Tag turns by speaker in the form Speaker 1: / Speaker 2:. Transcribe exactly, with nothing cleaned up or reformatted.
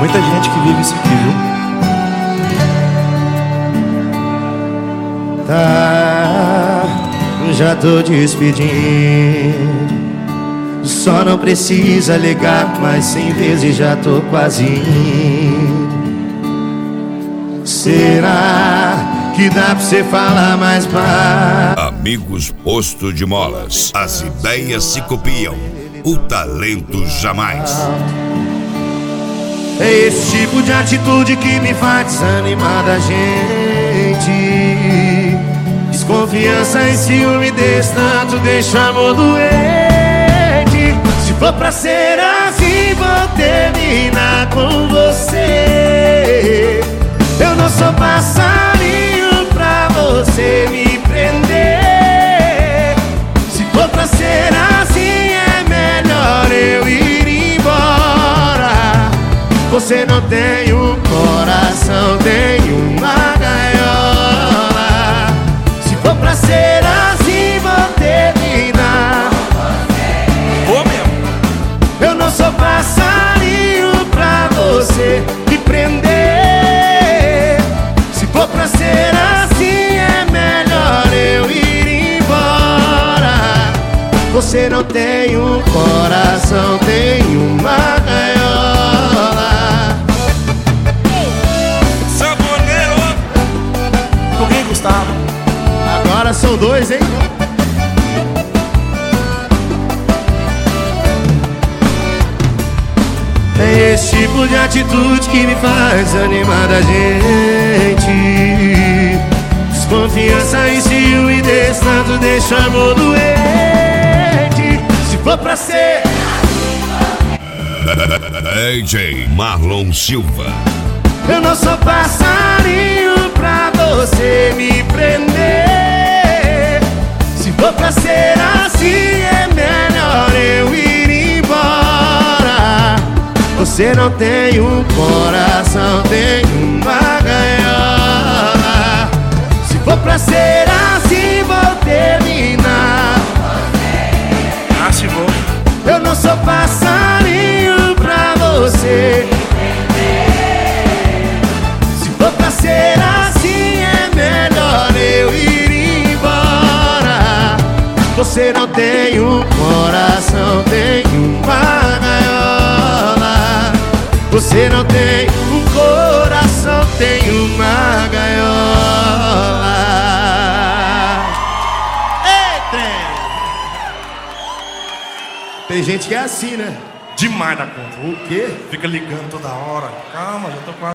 Speaker 1: muita gente que vive isso aqui, viu?
Speaker 2: Tá, já tô despedindo. Só não precisa ligar mais cem vezes, já tô quase indo. Será que dá pra você falar mais baixo?
Speaker 3: Amigos Posto de Molas, as ideias se copiam, o talento jamais.
Speaker 2: É esse tipo de atitude que me faz desanimar da gente. Desconfiança e ciúme desse tanto deixa amor doente. Se for pra ser assim, vou terminar com você. Eu não sou passarinho pra você me prender. Se for pra ser assim, é melhor eu ir embora. Você não tem um coração, tem uma gaiola. Se for pra ser assim, vou terminar.
Speaker 1: Vou mesmo.
Speaker 2: Eu não sou passarinho pra você me prender. Se for pra ser assim, é melhor eu ir embora. Você não tem um coração, tem uma gaiola.
Speaker 1: Saboneiro. Com quem, Gustavo?
Speaker 2: Agora são dois, hein? É esse tipo de atitude que me faz animar da gente. Desconfiança e ciúme desse tanto deixa amor doente. Se for pra ser
Speaker 3: D J Marlon Silva.
Speaker 2: eu não sou passarinho pra você me prender. Se for pra ser assim, é melhor eu ir embora. Você não tem um coração, tem uma gaiola. Se for pra ser assim, vou terminar.
Speaker 1: Ah, se vou.
Speaker 2: Eu não sou passarinho pra você. Se for pra ser assim, é melhor eu ir embora. Você não tem um coração, tem uma gaiola. Você não tem um coração, tem uma gaiola. Eita! Tem gente que é assim, né?
Speaker 1: Demais da conta.
Speaker 2: O quê?
Speaker 1: Fica ligando toda hora. Calma, já tô quase.